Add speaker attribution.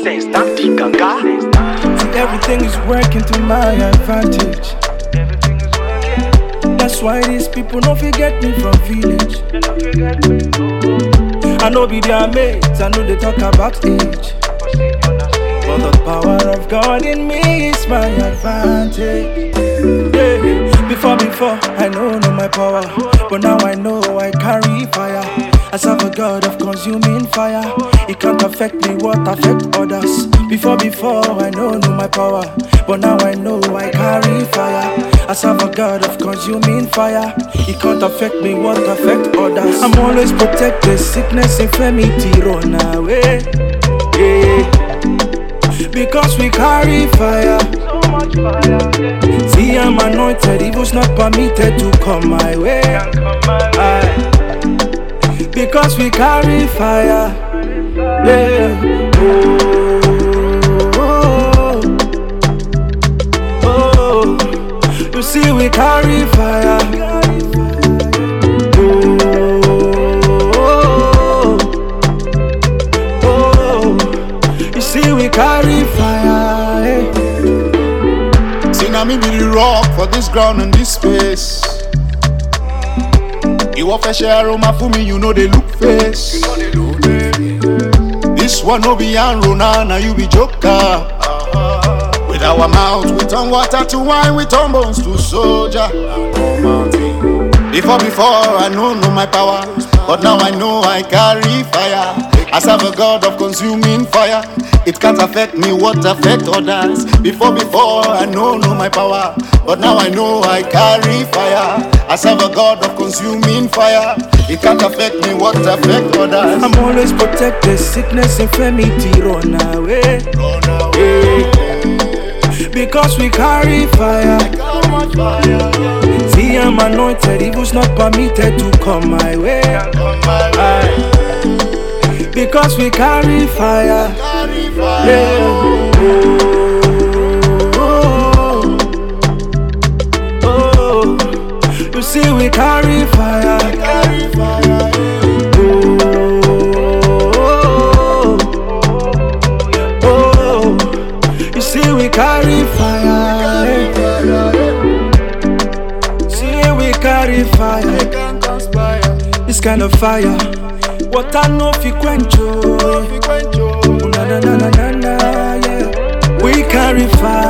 Speaker 1: Sense, not the ganga.
Speaker 2: See, everything is working to my advantage. That's why these people don't forget me from village. I know be their mates, I know they talk about age, but the power of God in me is my advantage. Yeah. Before, I know my power, but now I know I carry fire. I serve a God of consuming fire. It can't affect me what affect others. Before, I know my power, but now I know I carry fire. I serve a God of consuming fire. It can't affect me what affect others. I'm always protected, sickness, infirmity, run away. Yeah. Because we carry fire. See, I'm anointed, evil's not permitted to come my way. Aye. Because we carry fire. Yeah. Oh. You see, we carry fire. You see, we carry fire. Hey.
Speaker 3: Now me be the rock for this ground and this space. You offer share aroma for me, you know they look face. This one no be Rona, now you be Joker. With our mouth, we turn water to wine, we turn bones to soldier. Before I know my power, but now I know I carry fire. I serve a God of consuming fire. It can't affect me what affect others. Before I know my power, but now I know I carry fire. I serve a God of consuming fire. It can't affect me what affect others.
Speaker 2: I'm always protected, sickness, infirmity, run away. Yeah. Because we carry fire. See, I'm anointed, evil's not permitted to come my way. Aye. Because we carry fire. Yeah. Oh. You see, we carry fire. Oh. You see, we carry fire. See, we carry fire. This kind of fire. What I know fi quench, oh, na, yeah. We carry fire.